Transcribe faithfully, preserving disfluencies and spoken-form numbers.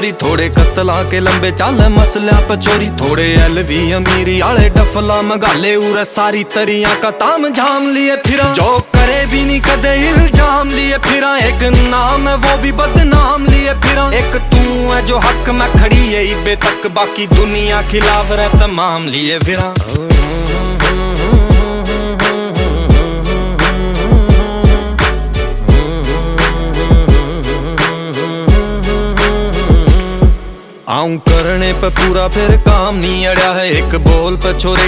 चोरी, थोड़े कत्ला के लंबे चाल मसलिया पचोरी, थोड़े एलवी अमीरी आले डफला मगाले उरे सारी तरिया का ताम झाम लिए फिरा, जो करे भी नहीं कदे इल्जाम लिए फिरा, एक नाम है वो भी बदनाम लिए फिरा, एक तू है जो हक में खड़ी है इबे तक, बाकी दुनिया खिलाफ रह तमाम लिए फिरा। आऊं करने पे पूरा फिर काम नहीं अड़ा है, एक बोल पे छोरे